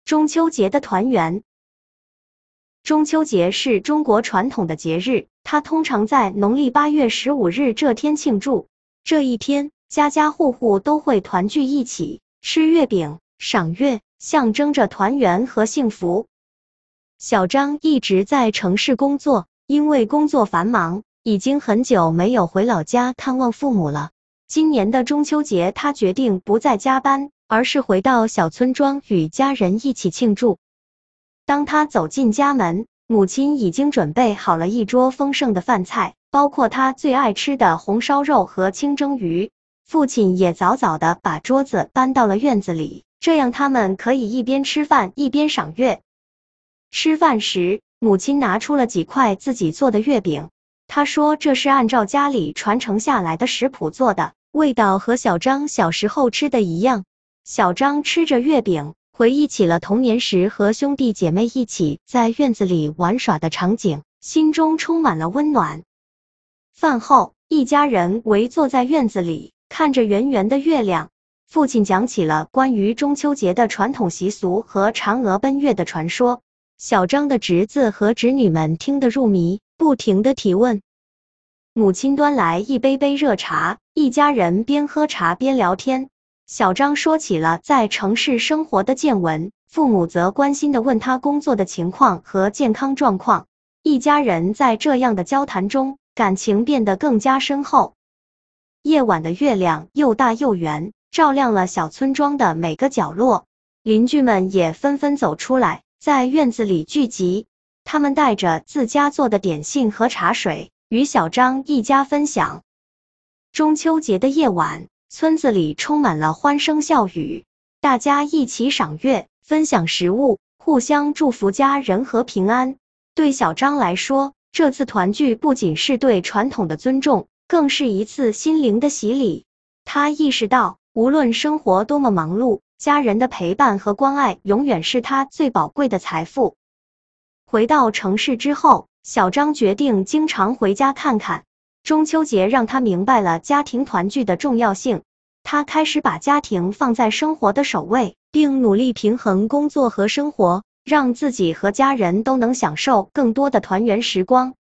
中秋节的团圆。中秋节是中国传统的节日，它通常在农历8月15日这天庆祝。这一天，家家户户都会团聚一起，吃月饼、赏月，象征着团圆和幸福。小张一直在城市工作，因为工作繁忙，已经很久没有回老家看望父母了。今年的中秋节，他决定不再加班，而是回到小村庄与家人一起庆祝。当他走进家门，母亲已经准备好了一桌丰盛的饭菜，包括他最爱吃的红烧肉和清蒸鱼。父亲也早早地把桌子搬到了院子里，这样他们可以一边吃饭一边赏月。吃饭时，母亲拿出了几块自己做的月饼，她说这是按照家里传承下来的食谱做的，味道和小张小时候吃的一样。小张吃着月饼，回忆起了童年时和兄弟姐妹一起在院子里玩耍的场景，心中充满了温暖。饭后，一家人围坐在院子里，看着圆圆的月亮。父亲讲起了关于中秋节的传统习俗和嫦娥奔月的传说。小张的侄子和侄女们听得入迷，不停地提问。母亲端来一杯杯热茶，一家人边喝茶边聊天。小张说起了在城市生活的见闻，父母则关心地问他工作的情况和健康状况。一家人在这样的交谈中，感情变得更加深厚。夜晚的月亮又大又圆，照亮了小村庄的每个角落。邻居们也纷纷走出来，在院子里聚集。他们带着自家做的点心和茶水，与小张一家分享。中秋节的夜晚，村子里充满了欢声笑语，大家一起赏月，分享食物，互相祝福家人和平安。对小张来说，这次团聚不仅是对传统的尊重，更是一次心灵的洗礼。他意识到，无论生活多么忙碌，家人的陪伴和关爱永远是他最宝贵的财富。回到城市之后，小张决定经常回家看看。中秋节让他明白了家庭团聚的重要性，他开始把家庭放在生活的首位，并努力平衡工作和生活，让自己和家人都能享受更多的团圆时光。